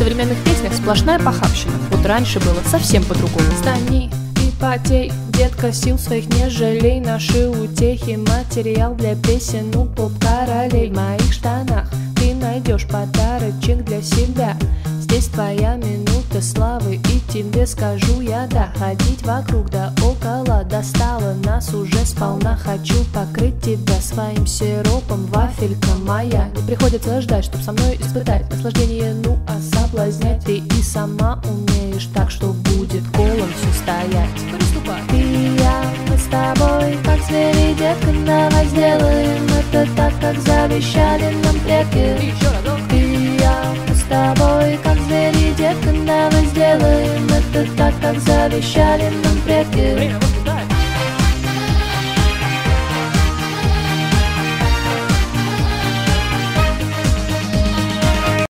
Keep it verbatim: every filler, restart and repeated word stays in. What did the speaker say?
современных песнях сплошная похабщина. Вот раньше было совсем по-другому. Стани и потей, детка, сил своих не жалей. Наши утехи, материал для песен у поп-королей. В моих штанах ты найдешь подарочек для себя. Здесь твоя минута славы, и тебе скажу я да. Ходить вокруг да около, достала нас уже сполна. Хочу покрыть тебя своим сиропом, вафелька моя. Не приходится ждать, чтоб со мной испытать наслаждение, ну а соблазнять ты и сама умеешь, так что будет колом все стоять. Приступай. Ты и я, мы с тобой, как звери, детка, давай сделаем это так, как завещали нам предки. Еще разок. Ты и я, мы с тобой, как звери, детка, давай сделаем это так, как завещали нам предки. Время